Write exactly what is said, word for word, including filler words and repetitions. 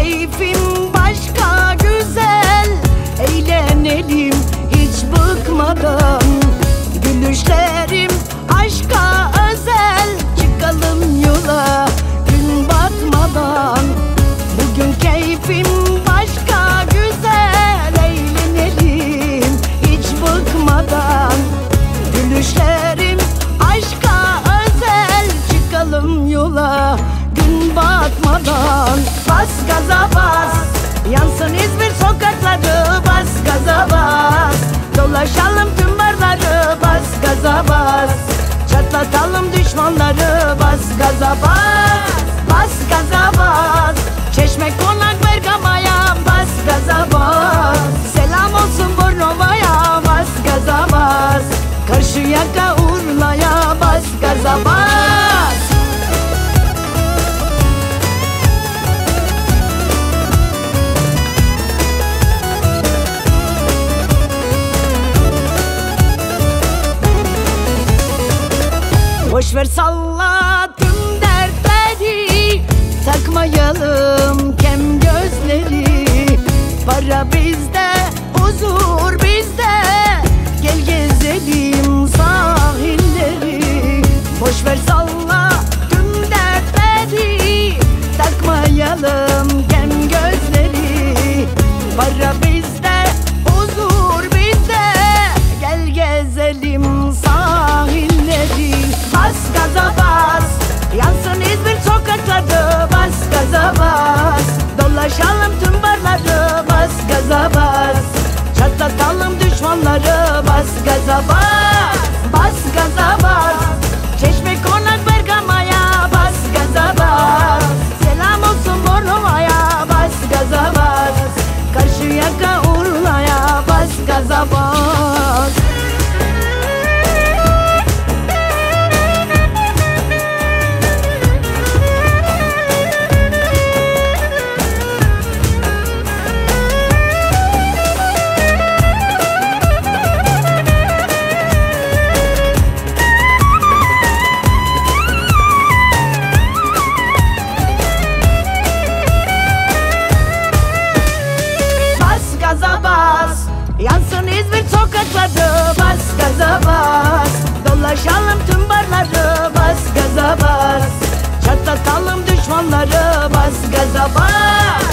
keyfim başka güzel. Eğlenelim hiç bıkmadan, gülüşlerim aşka özel. Çıkalım yola gün batmadan, bugün keyfim başka güzel. Eğlenelim hiç bıkmadan, gülüşlerim aşka özel. Çıkalım yola gün batmadan. Bas gaza bas, yansın İzmir sokakları. Bas gaza bas, dolaşalım tüm barları. Bas gaza bas, çatlatalım düşmanları. Bas gaza bas, bas gaza bas, Çeşme Konak Bergama'ya. Bas gaza bas, selam olsun Bornova'ya. Bas gaza bas, Karşıyaka Urla'ya. Bas gaza bas. Boşver salla tüm dertleri, takmayalım kem gözleri. Para bizde, huzur bizde, gel gezelim sahilleri. Boşver salla tüm dertleri, takmayalım kem gözleri. Para bizde, huzur bizde, gel gezelim sahilleri. Bas gaza bas, yansın İzmir sokakları. Bas gaza bas, dolaşalım tüm barları. Bas gaza bas, çatlatalım düşmanları. Bas gaza bas, bas gaza bas, Çeşme Konak Bergama'ya. Bas gaza bas, selam olsun Bornova'ya. Bas gaza bas, Karşıyaka Urla'ya. Bas gaza bas. Yansın İzmir sokakları. Bas gaza bas, dolaşalım tüm barları. Bas gaza bas, çatlatalım düşmanları. Bas gaza bas.